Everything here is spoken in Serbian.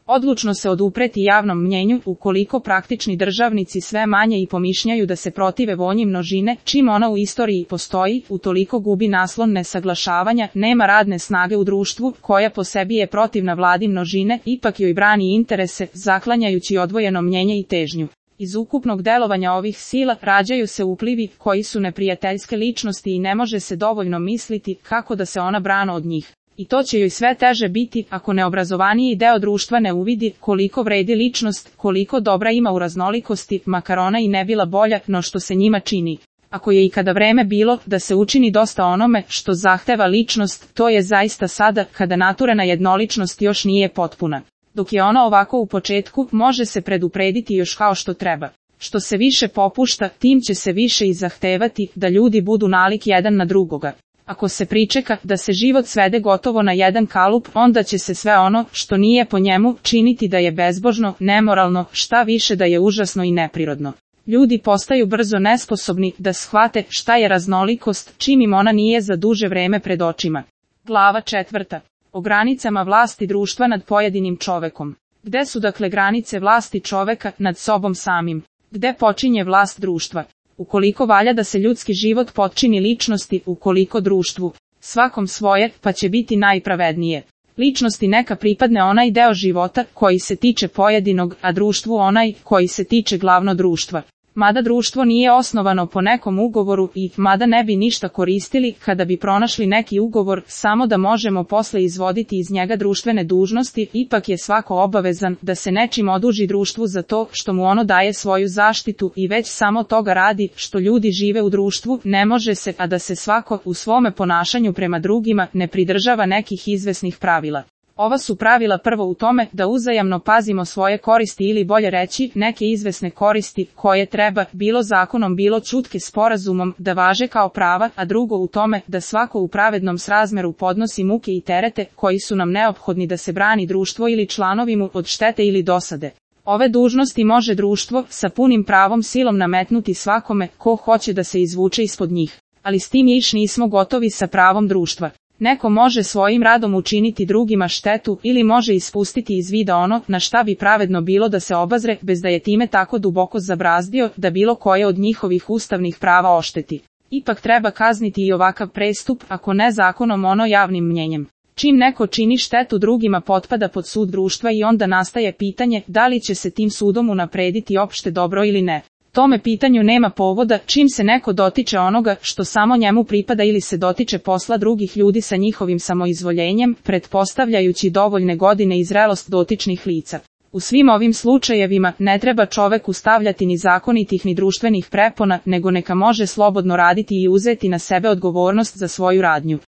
Odlučno se odupreti javnom mnjenju, ukoliko praktični državnici sve manje i pomišljaju da se protive volji množine, čim ona u istoriji postoji, utoliko gubi naslon nesaglašavanja, nema radne snage u društvu, koja po sebi je protivna vladi množine, ipak joj brani interese, zaklanjajući odvojeno mnjenje i težnju. Iz ukupnog delovanja ovih sila rađaju se uplivi, koji su neprijateljske ličnosti i ne može se dovoljno misliti kako da se ona brani od njih. I to će joj sve teže biti, ako neobrazovaniji deo društva ne uvidi koliko vredi ličnost, koliko dobra ima u raznolikosti, makar ona i ne bila bolja no što se njima čini. Ako je ikada vreme bilo da se učini dosta onome što zahteva ličnost, to je zaista sada, kada naturena jednoličnost još nije potpuna. Dok je ona ovako u početku, može se preduprediti još kao što treba. Što se više popušta, tim će se više i zahtevati da ljudi budu nalik jedan na drugoga. Ako se pričeka da se život svede gotovo na jedan kalup, onda će se sve ono što nije po njemu činiti da je bezbožno, nemoralno, šta više da je užasno i neprirodno. Ljudi postaju brzo nesposobni da shvate šta je raznolikost, čim im ona nije za duže vreme pred očima. Glava 4. O granicama vlasti društva nad pojedinim čovekom. Gde su dakle granice vlasti čoveka nad sobom samim? Gde počinje vlast društva? Ukoliko valja da se ljudski život potčini ličnosti, ukoliko društvu, svakom svoje, pa će biti najpravednije. Ličnosti neka pripadne onaj deo života koji se tiče pojedinog, a društvu onaj koji se tiče glavno društva. Mada društvo nije osnovano po nekom ugovoru i mada ne bi ništa koristili kada bi pronašli neki ugovor, samo da možemo posle izvoditi iz njega društvene dužnosti, ipak je svako obavezan da se nečim oduži društvu za to što mu ono daje svoju zaštitu i već samo toga radi što ljudi žive u društvu, ne može se, a da se svako u svome ponašanju prema drugima ne pridržava nekih izvesnih pravila. Ova su pravila prvo u tome da uzajamno pazimo svoje koristi ili bolje reći neke izvesne koristi koje treba, bilo zakonom bilo ćutke sporazumom, da važe kao prava, a drugo u tome da svako u pravednom srazmeru podnosi muke i terete koji su nam neophodni da se brani društvo ili članovi mu od štete ili dosade. Ove dužnosti može društvo sa punim pravom silom nametnuti svakome ko hoće da se izvuče ispod njih. Ali s tim još nismo gotovi sa pravom društva. Neko može svojim radom učiniti drugima štetu ili može ispustiti iz vida ono na šta bi pravedno bilo da se obazre bez da je time tako duboko zabrazdio da bilo koje od njihovih ustavnih prava ošteti. Ipak treba kazniti i ovakav prestup, ako ne zakonom ono javnim mnjenjem. Čim neko čini štetu drugima potpada pod sud društva i onda nastaje pitanje da li će se tim sudom unaprediti opšte dobro ili ne. Tome pitanju nema povoda čim se neko dotiče onoga što samo njemu pripada ili se dotiče posla drugih ljudi sa njihovim samoizvoljenjem, pretpostavljajući dovoljne godine i zrelost dotičnih lica. U svim ovim slučajevima ne treba čoveku stavljati ni zakonitih ni društvenih prepona, nego neka može slobodno raditi i uzeti na sebe odgovornost za svoju radnju.